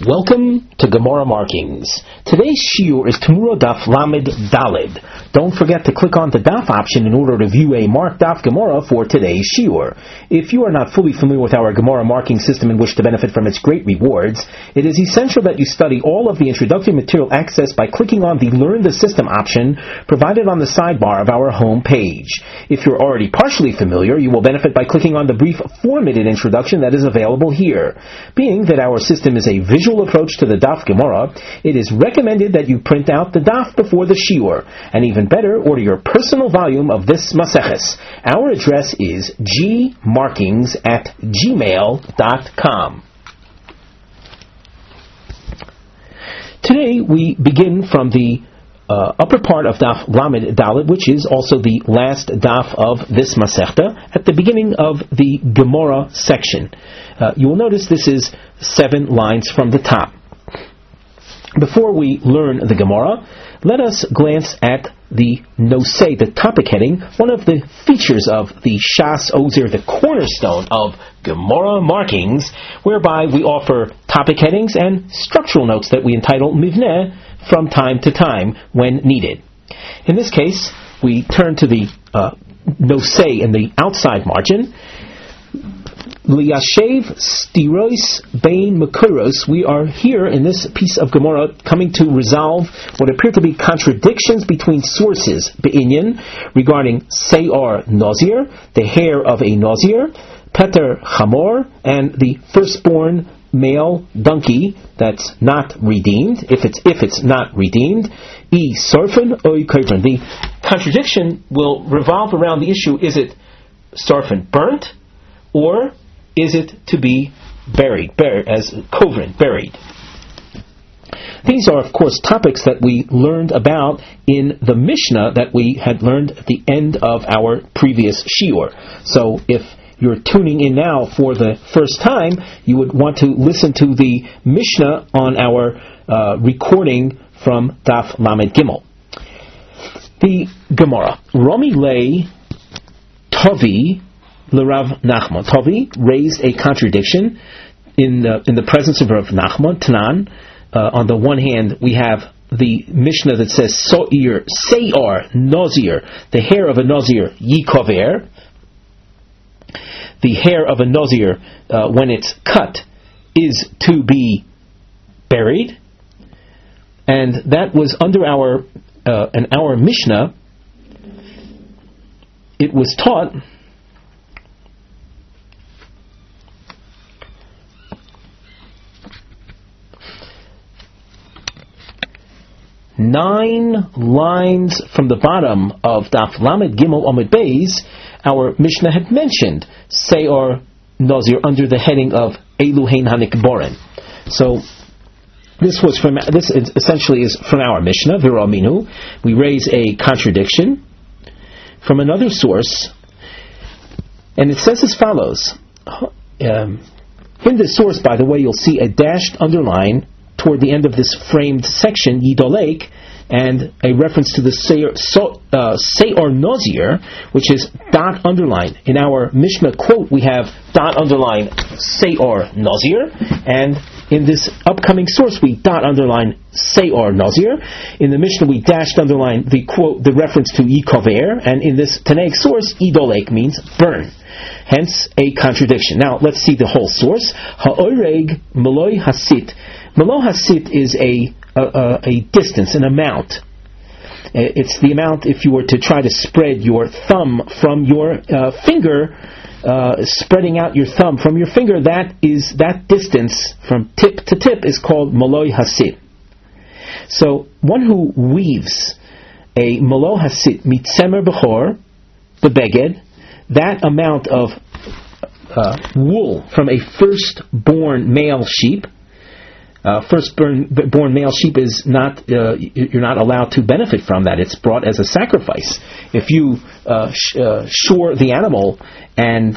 Welcome to Gemara Markings. Today's shiur is Tamura Daf Lamed Daled. Don't forget to click on the Daf option in order to view a marked Daf Gemara for today's shiur. If you are not fully familiar with our Gemara marking system and wish to benefit from its great rewards, it is essential that you study all of the introductory material accessed by clicking on the Learn the System option provided on the sidebar of our home page. If you're already partially familiar, you will benefit by clicking on the brief 4-minute introduction that is available here. Being that our system is a visual approach to the Daf Gemara, it is recommended that you print out the Daf before the shiur, and even better, order your personal volume of this Maseches. Our address is gmarkings@gmail.com. Today we begin from the upper part of Daf Lamed Dalet, which is also the last Daf of this Masechta, at the beginning of the Gemara section. You will notice this is 7 lines from the top. Before we learn the Gemara, let us glance at the Nosei, the topic heading, one of the features of the Shas Ozer, the cornerstone of Gemara Markings, whereby we offer topic headings and structural notes that we entitle Mivneh from time to time when needed. In this case, we turn to the Nosei in the outside margin. Liyashev stirois bein makuros. We are here in this piece of Gemara coming to resolve what appear to be contradictions between sources be'inyan regarding Seyar Nazir, the hair of a Nazir, Peter Chamor, and the firstborn male donkey that's not redeemed. If it's not redeemed, e sarfen oy kovren. The contradiction will revolve around the issue: is it sarfen burnt, or is it to be buried as kovren, buried? These are, of course, topics that we learned about in the Mishnah that we had learned at the end of our previous shiur. So if you're tuning in now for the first time, you would want to listen to the Mishnah on our recording from Daf Lamed Gimel. The Gemara. Rami lei Tavi L'Rav Nachman. Tavi raised a contradiction in the presence of Rav Nachman. Tanan. On the one hand, we have the Mishnah that says Seyar Nazir, the hair of a Nazir Yikover. The hair of a Nazir, when it's cut, is to be buried, and that was under our Mishnah. It was taught nine lines from the bottom of Daf Lamed Gimel Amud Beis. Our Mishnah had mentioned Seyar Nazir under the heading of Eluhein Hanikboren. So this essentially is from our Mishnah, Viraminu. We raise a contradiction from another source, and it says as follows. In this source, by the way, you'll see a dashed underline toward the end of this framed section, Yidolek, and a reference to the Seyar Nazir, which is dot underline. In our Mishnah quote, we have dot underline Seyar Nazir, and in this upcoming source, we dot underline Seyar Nazir. In the Mishnah, we dashed underline the quote, the reference to Yikover, and in this Tanaic source, Yidolek means burn. Hence, a contradiction. Now, let's see the whole source. Ha'oreg Meloi Hasit. Melo Hasit is a distance, an amount. It's the amount if you were to try to spread your thumb from your finger, spreading out your thumb from your finger, that distance from tip to tip is called Meloi Hasit. So, one who weaves a Melo Hasit mitzemer bechor, the beged, that amount of wool from a firstborn male sheep. Firstborn male sheep is not. You're not allowed to benefit from that. It's brought as a sacrifice. If you shore the animal and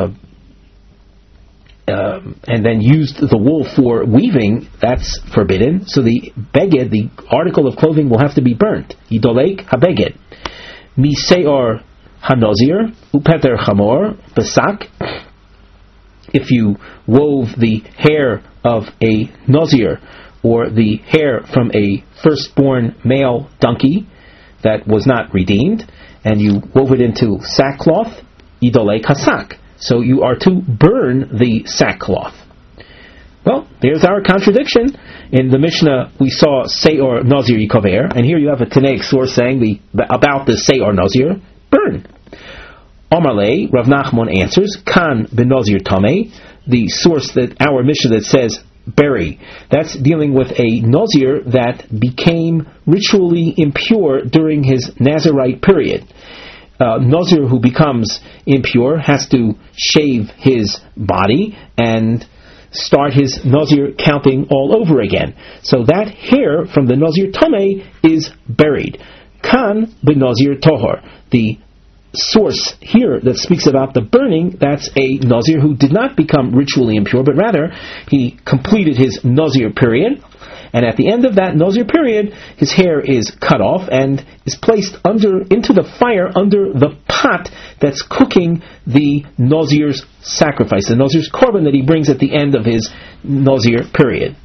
then used the wool for weaving, that's forbidden. So the beged, the article of clothing, will have to be burnt. Yidolek habeged. Mi seor hanozir upeter chamor besak. If you wove the hair of a Nazir, or the hair from a firstborn male donkey that was not redeemed, and you wove it into sackcloth, idolei kasak. So you are to burn the sackcloth. Well, there's our contradiction. In the Mishnah, we saw Seor Nazir Yikover, and here you have a Tanaic source saying about the Seor Nazir, burn. Omarle, Rav Nachman answers, Kan ben Nazir Tameh, the source that our Mishnah that says bury. That's dealing with a Nazir that became ritually impure during his Nazirite period. Nazir who becomes impure has to shave his body and start his Nazir counting all over again. So that hair from the Nazir Tameh is buried. Kan ben Nazir Tohor. The source here that speaks about the burning, that's a Nazir who did not become ritually impure, but rather he completed his Nazir period, and at the end of that Nazir period his hair is cut off and is placed into the fire under the pot that's cooking the Nazir's sacrifice, the Nazir's korban that he brings at the end of his Nazir period.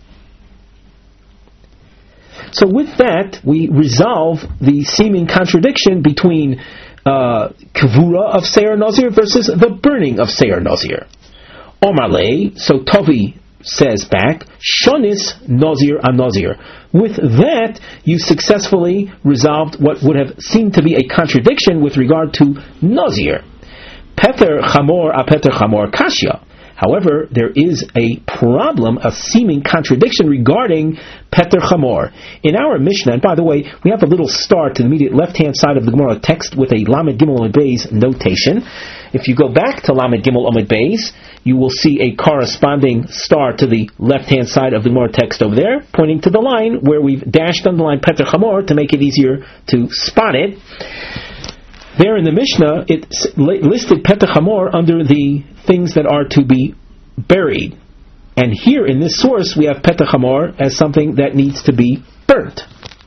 So with that we resolve the seeming contradiction between Kavura of Seir Nazir versus the burning of Seir Nazir. Omarle, so Tovi says back, Shonis Nazir a Nazir. With that, you successfully resolved what would have seemed to be a contradiction with regard to Nazir. Peter Chamor a Peter Chamor Kashya. However, there is a problem, a seeming contradiction regarding Peter Chamor. In our Mishnah, and by the way, we have a little star to the immediate left-hand side of the Gemara text with a Lamed Gimel Amud Beis notation. If you go back to Lamed Gimel Amud Beis, you will see a corresponding star to the left-hand side of the Gemara text over there, pointing to the line where we've dashed underlined Peter Chamor to make it easier to spot it. There in the Mishnah, it listed Peter Chamor under the things that are to be buried. And here in this source, we have Peter Chamor as something that needs to be burnt.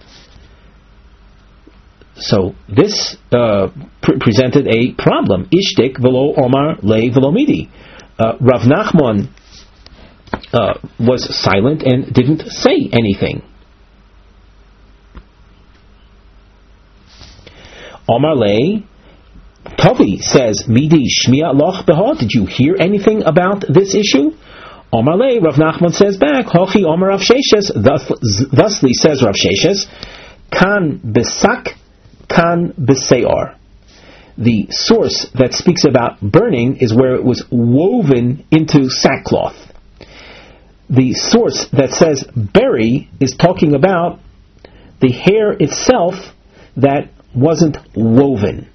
So this presented a problem. Ishtik velo omar le velo midi. Rav Nachman was silent and didn't say anything. Omar le Tavi says, Midi shmiya loch beha. Did you hear anything about this issue? Omar le Rav Nachman says back, Hochi Omar Rav Sheshes. Thusly says Rav Sheshes, Kan besak, kan beseor. The source that speaks about burning is where it was woven into sackcloth. The source that says bury is talking about the hair itself that wasn't woven.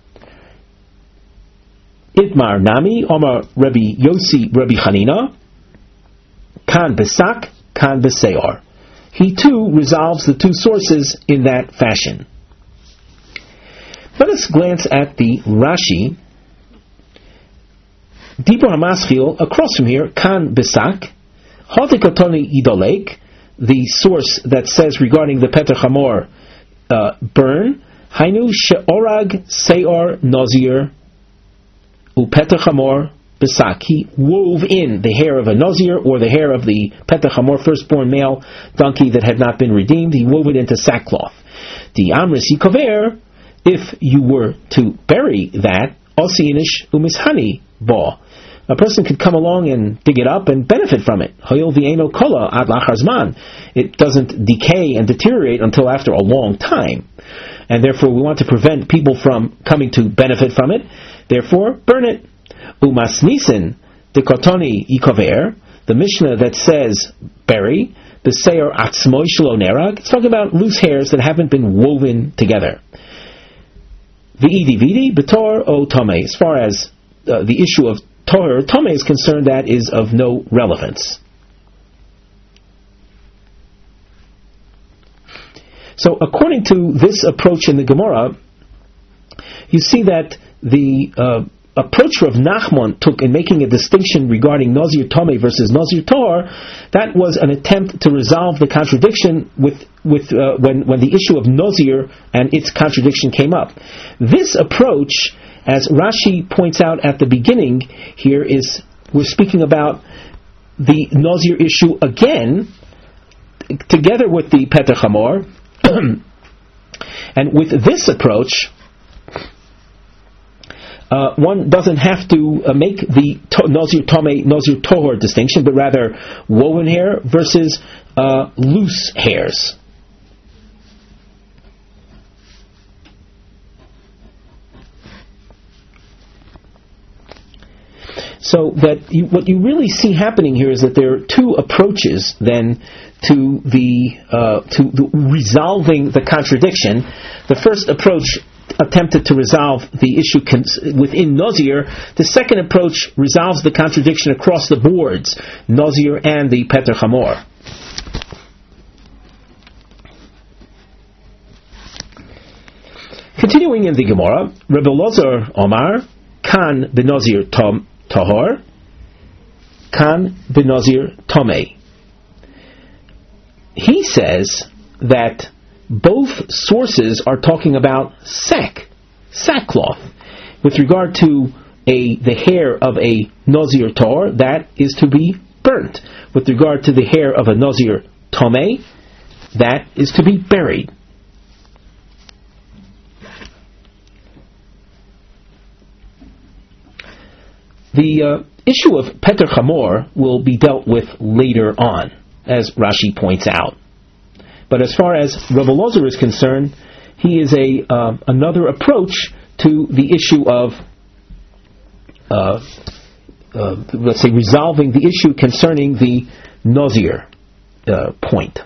Itmar Nami, Omar Rabbi Yossi Rabbi Chanina, Kan Besak, Kan Beseor. He too resolves the two sources in that fashion. Let us glance at the Rashi. Dibur HaMaschil, across from here, Kan Besak, Hotikotoni Idolek, the source that says regarding the Peter Chamor, burn, Hainu She'orag Seor Nazir Upeter Chamor Besak. He wove in the hair of a Nazir or the hair of the Peter Chamor, firstborn male donkey that had not been redeemed. He wove it into sackcloth. The Amris Yikover, if you were to bury that, Osinish Umishani Ba. A person could come along and dig it up and benefit from it. Hoyol Vieno Kola Ad Lachar Zman. It doesn't decay and deteriorate until after a long time. And therefore we want to prevent people from coming to benefit from it. Therefore, burn it. Umas Nisin, the Kotoni Yikover, the Mishnah that says bury, the Seir Atzmoi Shelo Nerag, it's talking about loose hairs that haven't been woven together. V'idi v'idi, B'tor o Tomei. As far as the issue of Torah Tomei is concerned, that is of no relevance. So according to this approach in the Gemara, you see that the approach Rav Nachman took in making a distinction regarding Nazir Tomei versus Nazir Tor, that was an attempt to resolve the contradiction when the issue of Nazir and its contradiction came up. This approach, as Rashi points out at the beginning here, we're speaking about the Nazir issue again, together with the Peter Chamor, and with this approach, one doesn't have to make the Nazir Tomei, Nazir Tohor distinction, but rather woven hair versus loose hairs. So that what you really see happening here is that there are two approaches then to the resolving the contradiction. The first approach attempted to resolve the issue within Nazir. The second approach resolves the contradiction across the boards, Nazir and the Peter Chamor. Continuing in the Gemara, Rebbe Elazar Omar, Kan benazir tahor, Kan benazir tomei. He says that both sources are talking about sackcloth. With regard to the hair of a Nazir Tor, that is to be burnt. With regard to the hair of a Nazir Tomei, that is to be buried. The issue of Peter Chamor will be dealt with later on, as Rashi points out. But as far as Rav Elazar is concerned, he is another approach to the issue of, let's say, resolving the issue concerning the Nazir point.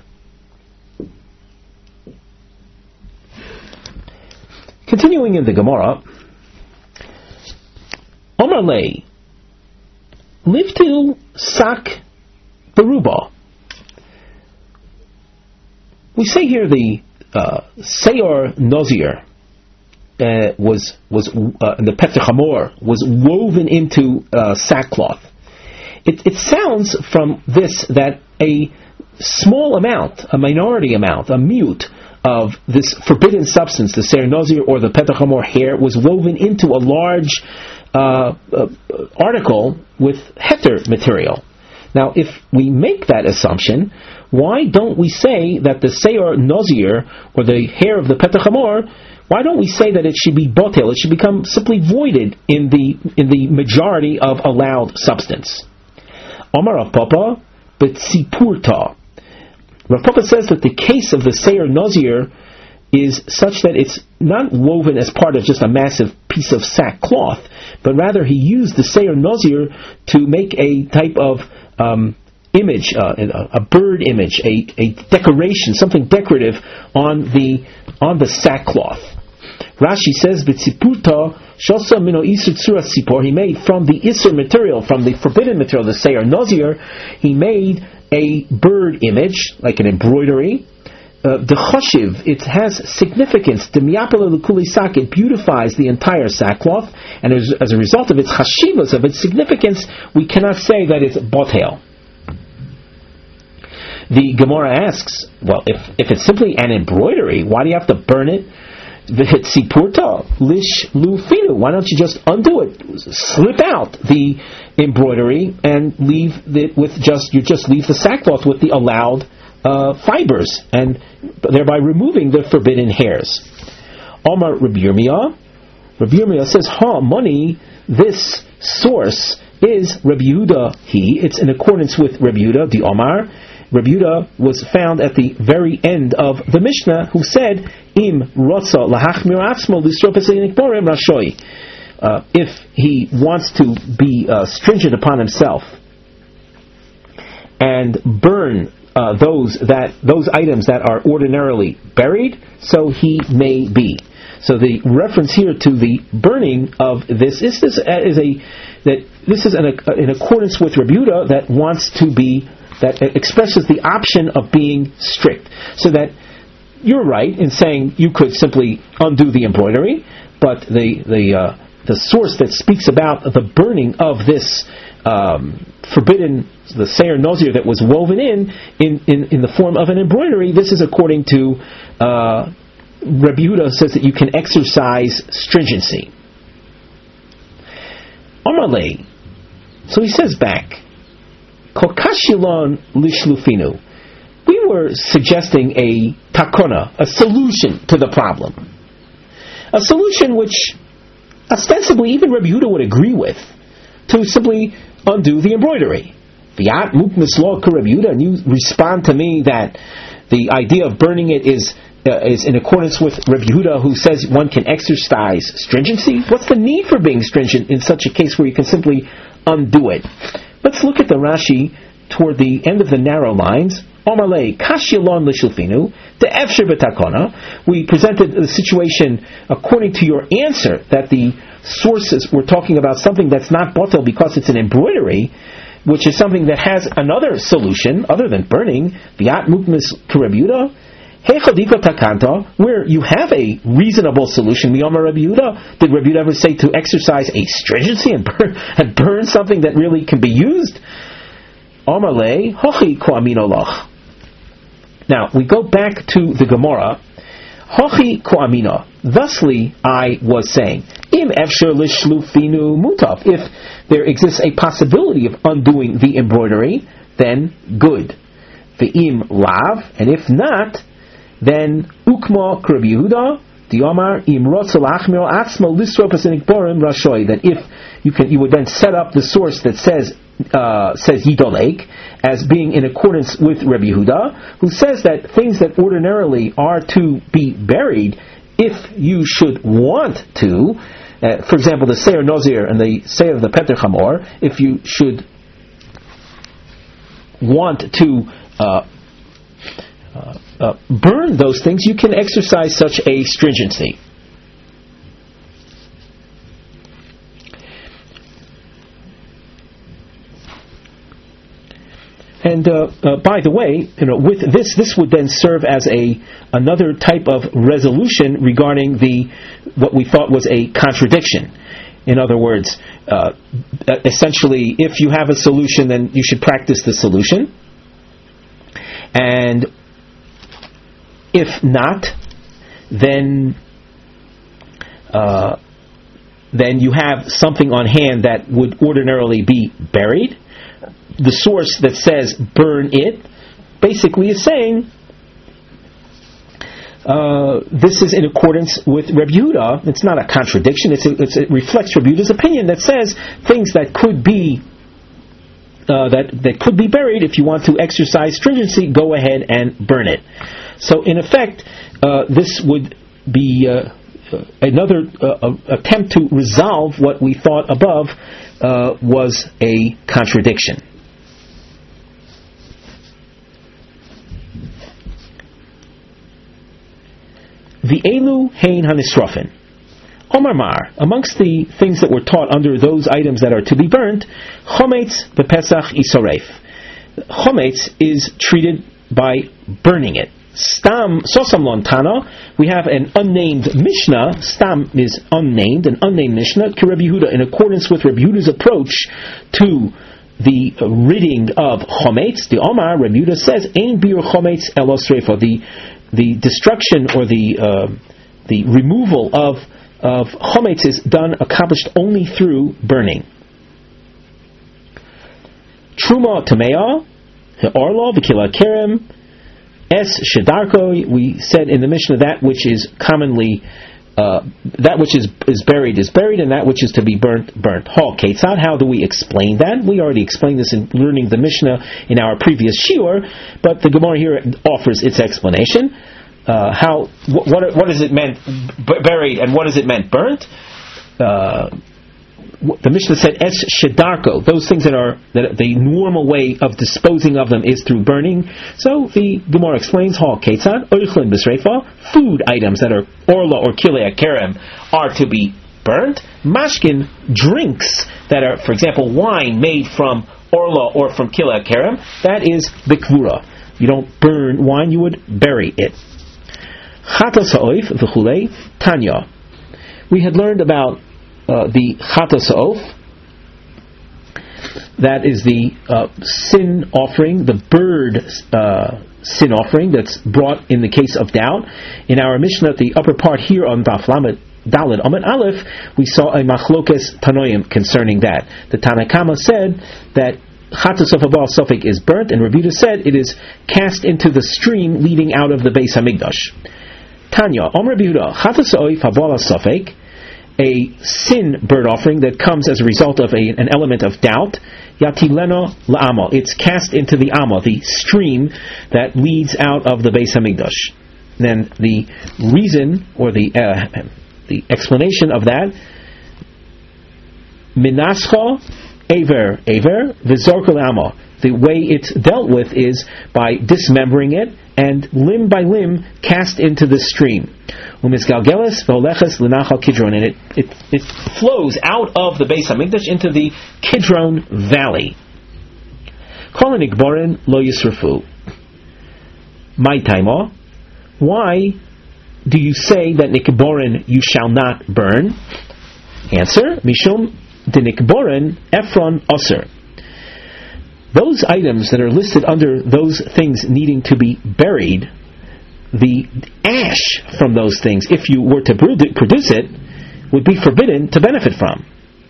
Continuing in the Gemara, Omar Lei, Livtil Sak Beruba. We say here the Seor Nazir was the Peter Chamor was woven into sackcloth. It sounds from this that a small amount, a minority amount, a mute of this forbidden substance, the Seor Nazir or the Peter Chamor hair, was woven into a large article with heter material. Now, if we make that assumption, why don't we say that the Seor Nazir, or the hair of the Peter Chamor, why don't we say that it should be botel? It should become simply voided in the majority of allowed substance. Omar Rav Papa betzipurta. Rav Papa says that the case of the Seor Nazir is such that it's not woven as part of just a massive piece of sackcloth, but rather he used the Seor Nazir to make a type of image, a bird image, a decoration, something decorative on the sackcloth. Rashi says, "B'tzipurta shasa mino isur tzura sipor." He made from the isur material, from the forbidden material, the Seor Nazir, he made a bird image, like an embroidery. The choshiv, it has significance. The miyapel l'kuli sak, it beautifies the entire sackcloth, and as a result of its chashivas, of its significance, we cannot say that it's botel. The Gemara asks, well, if it's simply an embroidery, why do you have to burn it? V'hitzipurta lish lufinu. Why don't you just undo it, slip out the embroidery, and leave it with you just leave the sackcloth with the allowed fibers, and thereby removing the forbidden hairs. Omar Rabbi Yirmiyah says, money, this source is Rabbi Yehuda. It's in accordance with Rabbi Yehuda, the Omar. Rabbi Yehuda was found at the very end of the Mishnah, who said, Im rotza lahachmir atzmo l'sropes nikborem rashoi. If he wants to be stringent upon himself and burn those items that are ordinarily buried, so he may be. So the reference here to the burning of this is in accordance with Rabbi Yehuda, that expresses the option of being strict. So that you're right in saying you could simply undo the embroidery, but the source that speaks about the burning of this forbidden, the Seor Nazir that was woven in the form of an embroidery, this is according to Rabbi Yehuda, says that you can exercise stringency. Amalei, so he says back, Kokashilon lishlufinu. We were suggesting a takona, a solution to the problem. A solution which ostensibly even Rabbi Yehuda would agree with, to simply undo the embroidery. V'at muknas lo Rabbi Yehuda, and you respond to me that the idea of burning it is in accordance with Rabbi Yehuda, who says one can exercise stringency. What's the need for being stringent in such a case where you can simply undo it? Let's look at the Rashi toward the end of the narrow lines. Omalei kashilon l'shilfinu de'efshir b'takona. We presented the situation according to your answer that the sources were talking about something that's not botel because it's an embroidery, which is something that has another solution other than burning. V'at muknas Rabbi Yehuda. Heichodika takanta, where you have a reasonable solution. Miyama Rabbi Yehuda. Did Rabbi Yehuda ever say to exercise a stringency and burn something that really can be used? Amalei hochi ko'aminoloch. Now we go back to the Gemara. Hochi ko'amino. Thusly, I was saying, im efshir lishlufinu mutav. If there exists a possibility of undoing the embroidery, then good. Ve'im lav, and if not, then ukma Rabbi Yehuda diomar im rotzal achmir atzmo lisro pasinik borim rashoy. That if you would then set up the source that says Yidolek as being in accordance with Rabbi Yehuda, who says that things that ordinarily are to be buried, if you should want to, for example, the Seir Nozir and the Seir of the Peter Chamor, if you should want to burn those things, you can exercise such a stringency. And by the way, with this would then serve as another type of resolution regarding what we thought was a contradiction. In other words, essentially, if you have a solution, then you should practice the solution, and if not, then you have something on hand that would ordinarily be buried. The source that says burn it basically is saying this is in accordance with Rabbi Yehuda. It's not a contradiction. It reflects Rabbi Yehuda's opinion that says things that could be that could be buried. If you want to exercise stringency, go ahead and burn it. So in effect, this would be another attempt to resolve what we thought above was a contradiction. The Elu Hein Hanisrofin. Omar Mar, amongst the things that were taught under those items that are to be burnt, Chometz Bepesach Isoref. Chometz is treated by burning it. Stam Sosam Lontana, we have an unnamed Mishnah. Stam is unnamed, an unnamed Mishnah, Ki Rabbi Yehuda, in accordance with Rabbi Yehuda's approach to the ridding of Chometz. The Omar, Rabbi Yehuda says, Ein Bir Chometz Elos Refa. The destruction or the removal of chometz is accomplished only through burning. Truma tamea, orlo v'kila kerem, es shedarko. We said in the Mishnah that which is commonly that which is buried, and that which is to be burnt. Ha ketzad. How do we explain that? We already explained this in learning the Mishnah in our previous shiur, but the Gemara here offers its explanation. What is it meant buried, and what is it meant burnt? The Mishnah said es shedarko, those things that the normal way of disposing of them is through burning. So the Gemara explains ha ketzad oichlin b'sreifa, food items that are orla or kilei kerem are to be burnt. Mashkin, drinks that are, for example, wine made from orla or from kilei kerem, that is bikvura. You don't burn wine, you would bury it. Chatas ha'oif v'chulei tanya. We had learned about the chatas ha'of. That is the sin offering, the bird sin offering that's brought in the case of doubt. In our Mishnah, at the upper part here on Daf Lamed Daled Amud Aleph, we saw a machlokes tanoim concerning that. The Tanakama said that chatas of a Baal Sofek is burnt, and Rabbi Yehuda said it is cast into the stream leading out of the Beis Hamikdash. Tanya, Omer Rabbi Yehuda, chatas oif ha-Baal Sofek, a sin burnt offering that comes as a result of an element of doubt, yatileno la'amo, it's cast into the Amo, the stream that leads out of the Beis Hamikdash. Then the reason, or the explanation of that, minascho aver v'zorko amo. The way it's dealt with is by dismembering it and limb by limb cast into the stream. Umisgalgeles v'oleches l'nachal Kidron, and it flows out of the Beis Hamikdash into the Kidron Valley. Kol nikborin lo yisrafu. My taimo. Why do you say that nikborin you shall not burn? Answer: Mishum de nikborin Ephron Osir. Those items that are listed under those things needing to be buried, the ash from those things, if you were to produce it, would be forbidden to benefit from.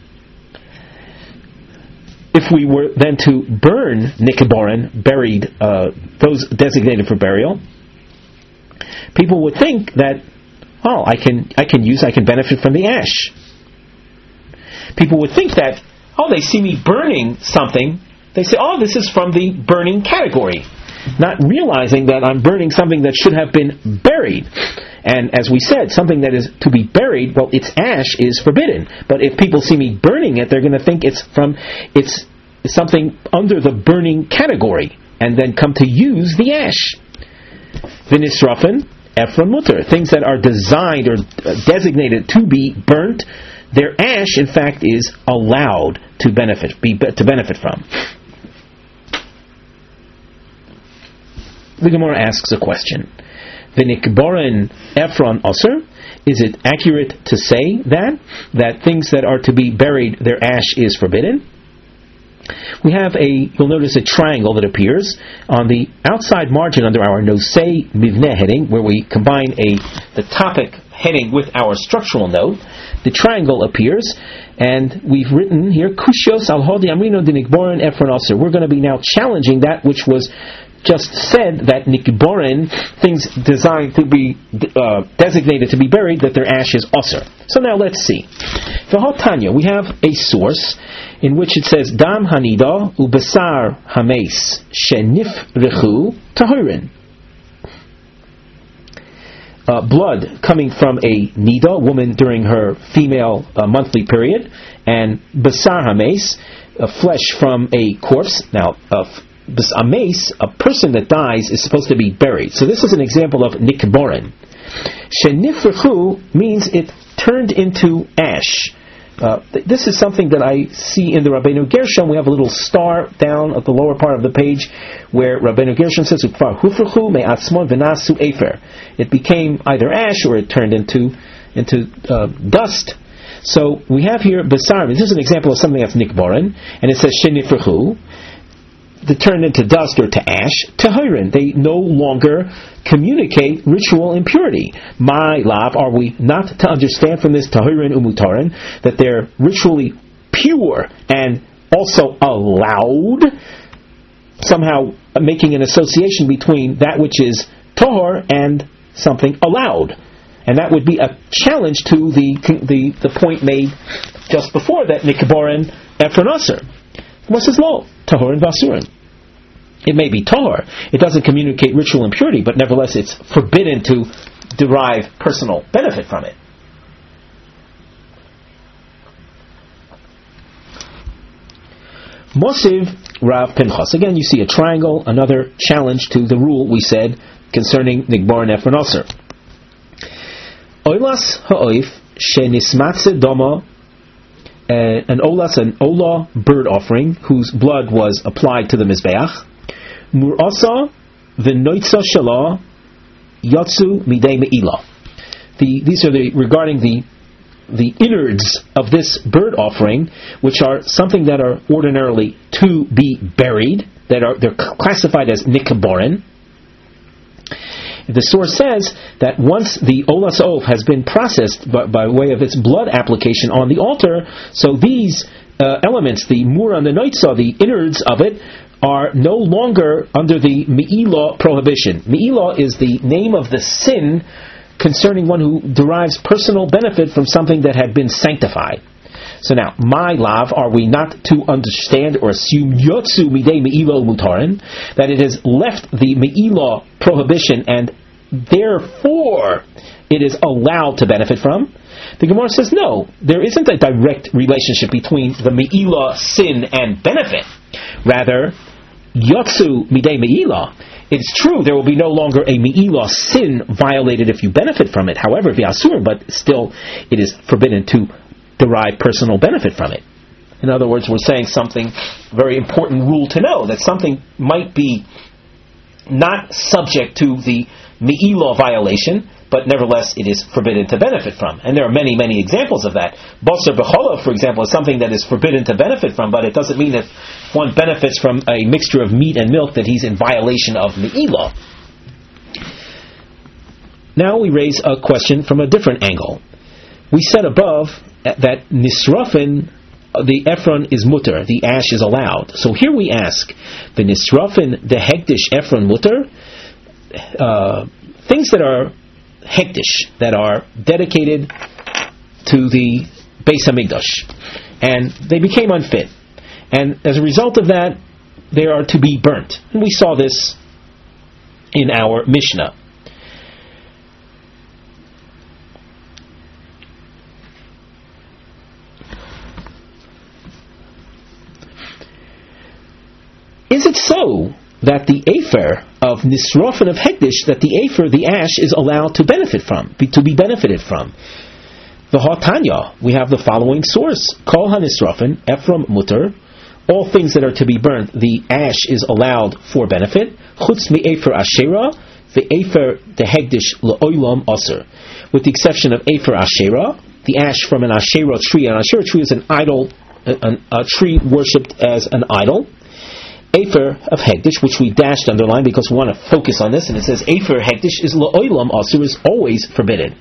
If we were then to burn nikborin, buried, those designated for burial, people would think that, I can benefit from the ash. People would think that, they see me burning something, they say, this is from the burning category, not realizing that I'm burning something that should have been buried. And as we said, something that is to be buried, its ash is forbidden. But if people see me burning it, they're going to think it's something under the burning category, and then come to use the ash. V'nisrafen Ephron mutter, things that are designed or designated to be burnt, their ash, in fact, is allowed to benefit from. The Gemara asks a question: V'nikboren Ephron Osir? Is it accurate to say that things that are to be buried, their ash is forbidden? We have you'll notice a triangle that appears on the outside margin under our Nosei Mivneh heading, where we combine the topic heading with our structural note. The triangle appears, and we've written here, Kushios al Hodi Amrino de Nikboren Ephron Osir. We're going to be now challenging that which was just said, that Nikboren, things designed to be designated to be buried, that their ash is Osir. So now let's see. Tanya, we have a source in which it says, Dam Hanida ubesar hames shenifrechu tahirin. Blood coming from a nida, woman during her female monthly period, and basar hames, flesh from a corpse. Now, a mace, a person that dies, is supposed to be buried. So this is an example of nikboren. Shenifrechu means it turned into ash. This is something that I see in the Rabbeinu Gershom. We have a little star down at the lower part of the page where Rabbeinu Gershom says, it became either ash or it turned into dust. So we have here Basar. This is an example of something that's nikboren, and it says shenifrechu, to turn into dust or to ash, tahirin. They no longer communicate ritual impurity. My love, are we not to understand from this tahirin umutarin that they're ritually pure and also allowed? Somehow making an association between that which is tahor and something allowed. And that would be a challenge to the point made just before, that nikboren Ephron Osir. What's his law? Tahor and Vasurin. It may be tahor. It doesn't communicate ritual impurity, but nevertheless it's forbidden to derive personal benefit from it. Mosiv Rav Pinchas. Again, you see a triangle, another challenge to the rule we said concerning Nikboren Ephron Osir. Oilas ha'oif shenismatze doma, an olah bird offering whose blood was applied to the mizbeach. Murasa v'noitza shala yatsu midei me'ilah. These are regarding the innards of this bird offering, which are something that are ordinarily to be buried, they're classified as nikboren. The source says that once the olas of has been processed by way of its blood application on the altar, so these elements, the mura and the noitza, the innards of it, are no longer under the me'ilah prohibition. Me'ilah is the name of the sin concerning one who derives personal benefit from something that had been sanctified. So now, my lav, are we not to understand or assume yotzu midei me'ilah mutarin, that it has left the me'ilah prohibition and therefore it is allowed to benefit from? The Gemara says no, there isn't a direct relationship between the me'ilah sin and benefit. Rather, yotzu midei me'ilah, it's true there will be no longer a me'ilah sin violated if you benefit from it. However, v'asur, but still it is forbidden to derive personal benefit from it. In other words, we're saying something, very important rule to know, that something might be not subject to the me'ilah violation, but nevertheless it is forbidden to benefit from. And there are many, many examples of that. Basar b'cholav, for example, is something that is forbidden to benefit from, but it doesn't mean that one benefits from a mixture of meat and milk that he's in violation of me'ilah. Now we raise a question from a different angle. We said above that nisrafin, the Ephron is mutter, the ash is allowed. So here we ask, the nisrafin, the hektish Ephron mutter, things that are hektish, that are dedicated to the Beis Hamikdash, and they became unfit, and as a result of that, they are to be burnt. And we saw this in our Mishnah. Is it so that the afer of nisrafin of hektish, that the afer, the ash, is allowed to benefit from, to be benefited from? The Hatanya, we have the following source: Kol hanisrafin Ephron mutter, all things that are to be burnt, the ash is allowed for benefit. Chutz mi afer ashera, the afer the hektish leolam aser, with the exception of afer ashera, the ash from an ashera tree. An ashera tree is an idol, a tree worshipped as an idol. Afer of hektish, which we dashed underline because we want to focus on this, and it says afer hektish is la'olam asur, is always forbidden.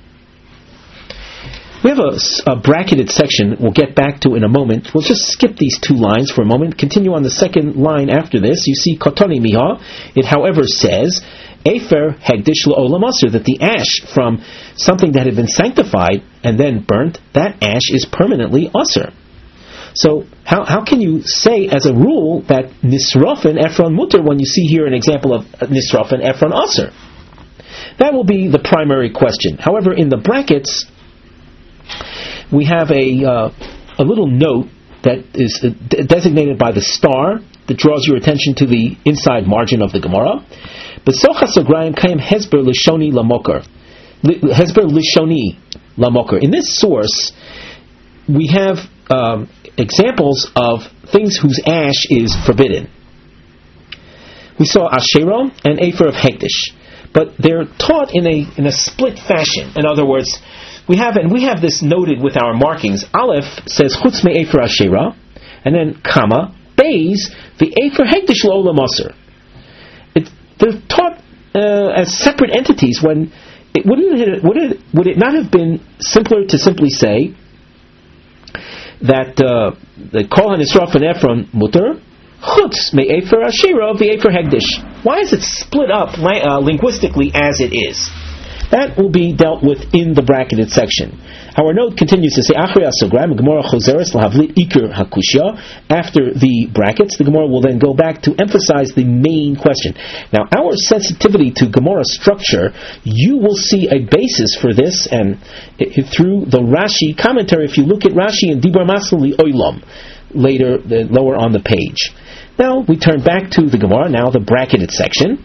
We have a bracketed section we'll get back to in a moment. We'll just skip these two lines for a moment. Continue on the second line after this. You see kotoni miha. It, however, says afer hektish la'olam asur, that the ash from something that had been sanctified and then burnt, that ash is permanently asur. So how can you say as a rule that nisrafin Ephron mutter when you see here an example of nisrafin Ephron aser? That will be the primary question. However, in the brackets, we have a little note that is designated by the star that draws your attention to the inside margin of the Gemara. B'socha sograyim kayim hesber lishoni lamoker. Hesber lishoni lamoker. In this source, we have examples of things whose ash is forbidden. We saw Asherah and Afer of Hektish, but they're taught in a split fashion. In other words, we have this noted with our markings. Aleph says Chutz me Afer Asherah, and then comma Beis the Afer Hektish lo Aser. They're taught as separate entities. When would it not have been simpler to simply say that the Kol HaNisraf and Ephron mutter, Chutz me Afer Ashira the Afer Hektish? Why is it split up linguistically as it is? That will be dealt with in the bracketed section. Our note continues to say, Achrei Asogram, Gemara Choseres Lahavlit Iker Hakushya. After the brackets, the Gemara will then go back to emphasize the main question. Now, our sensitivity to Gemara structure, you will see a basis for this, and through the Rashi commentary, if you look at Rashi and Dibur Masli Oilam, lower on the page. Now, we turn back to the Gemara, now the bracketed section.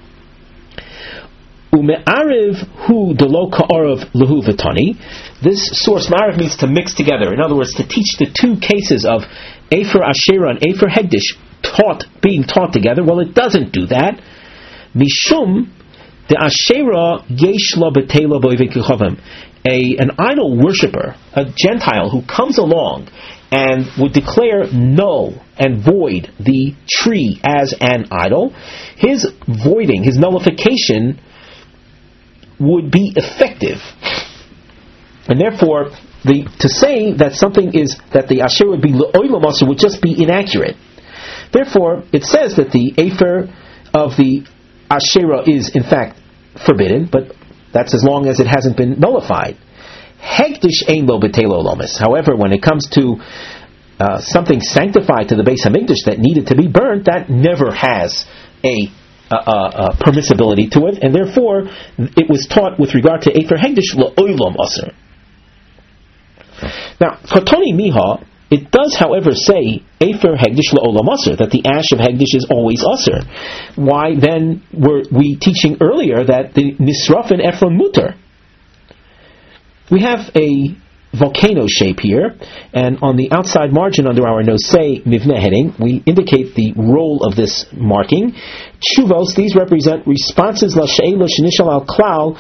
Ume'arev hu delo ka'arav lehu v'tani. This source, ma'arev, means to mix together. In other words, to teach the two cases of Afer Asherah and Afer Hektish being taught together. Well, it doesn't do that. Mishum the Asherah yesh la b'teila bo'ivekichavim. An idol worshipper, a Gentile who comes along and would declare null and void the tree as an idol, his voiding, his nullification would be effective, and therefore to say that something is, that the asher would be l'olam asur would just be inaccurate. Therefore, it says that the afer of the asherah is in fact forbidden, but that's as long as it hasn't been nullified. Hektish ein lo b'telo lomis. However, when it comes to something sanctified to the Beis Hamikdash that needed to be burnt, that never has a permissibility to it, and therefore it was taught with regard to Efer Hektish l'olam asur. Now, Kotoni Miha, it does, however, say Efer Hektish l'olam asur, that the ash of Hektish is always asur. Why then were we teaching earlier that the Nisraf and Ephron mutar? We have a volcano shape here, and on the outside margin under our Nosei Mivneh heading, we indicate the role of this marking. Tshuvos, these represent responses l'she'ela shenishal al klal,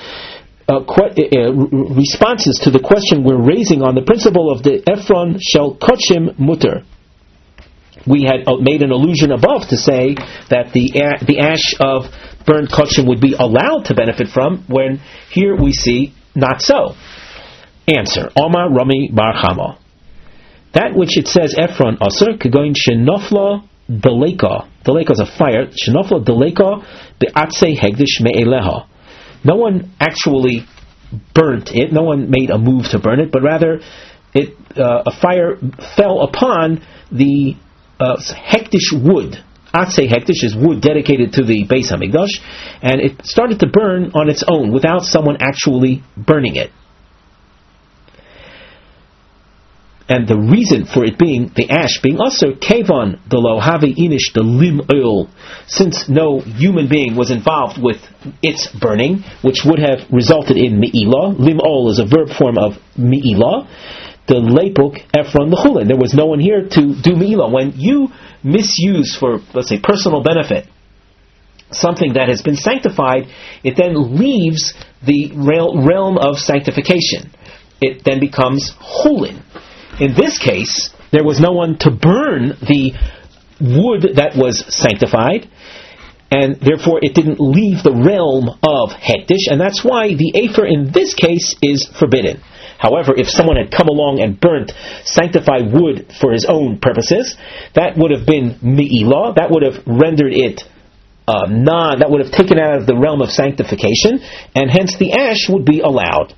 responses to the question we're raising on the principle of the Ephron shel kochim mutar. We had made an allusion above to say that the ash of burned kochim would be allowed to benefit from, when here we see not so. Answer: Omar Rami Bar Chama. That which it says Ephron asur kegoin shenofla deleka. Deleka is a fire. Shenofla deleka be'atzei hegdish me'eleha. No one actually burnt it. No one made a move to burn it, but rather a fire fell upon the hektish wood. Atzei hektish is wood dedicated to the Beis Hamikdash, and it started to burn on its own without someone actually burning it. And the reason for it being, the ash being asur, kevan the lo havi inish the lim oil, since no human being was involved with its burning, which would have resulted in me'ilah. Lim oil is a verb form of me'ilah. The lepuk Ephron l'chulin. There was no one here to do me'ilah. When you misuse for, let's say, personal benefit something that has been sanctified, it then leaves the realm of sanctification. It then becomes chulin. In this case, there was no one to burn the wood that was sanctified, and therefore it didn't leave the realm of hektish, and that's why the afer in this case is forbidden. However, if someone had come along and burnt sanctified wood for his own purposes, that would have been me'ilah, that would have rendered it that would have taken out of the realm of sanctification, and hence the ash would be allowed.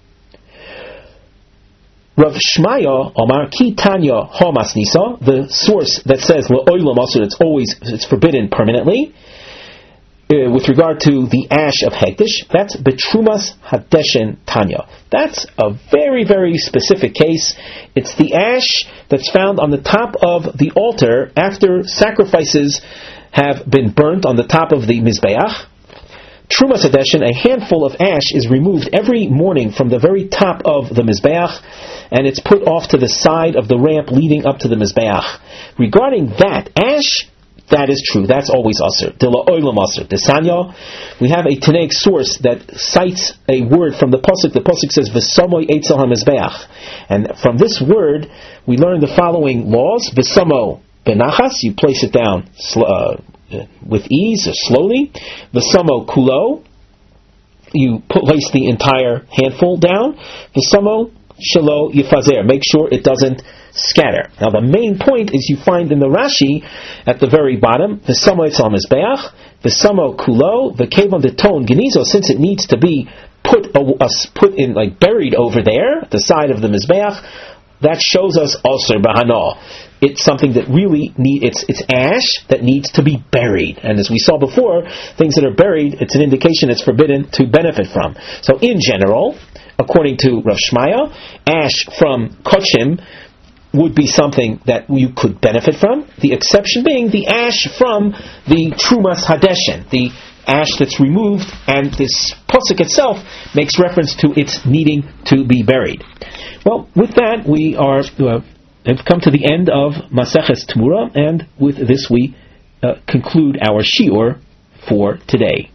Rav Shmaya Omar Ki Tanya Hamas Nisa, the source that says L'olam asur, it's forbidden permanently. With regard to the ash of hektish, that's Betrumas Hadeshen Tanya. That's a very, very specific case. It's the ash that's found on the top of the altar after sacrifices have been burnt on the top of the Mizbeach. Trumas Hadeshen, a handful of ash is removed every morning from the very top of the Mizbeach, and it's put off to the side of the ramp leading up to the Mizbeach. Regarding that ash, that is true. That's always asur. De l'olam asur. De Sanya, we have a Tanaic source that cites a word from the pasuk. The pasuk says v'samoy eitzel hamizbeach, and from this word we learn the following laws. V'samo benachas, you place it down with ease or slowly. V'samo kulo, you place the entire handful down. V'samo shelo yifazer, make sure it doesn't scatter. Now the main point is you find in the Rashi at the very bottom, v'samo etzel mizbeach, v'samo kulo, v'kevon deton genizo, since it needs to be put in, like buried over there at the side of the mizbeach. That shows us asur b'hana. It's something that really it's ash that needs to be buried. And as we saw before, things that are buried, it's an indication it's forbidden to benefit from. So in general, according to Rav Shmaya, ash from kochim would be something that you could benefit from. The exception being the ash from the Trumas Hadeshen, the ash that's removed, and this pasuk itself makes reference to its needing to be buried. Well, with that, we have come to the end of Maseches Tmura, and with this we conclude our shiur for today.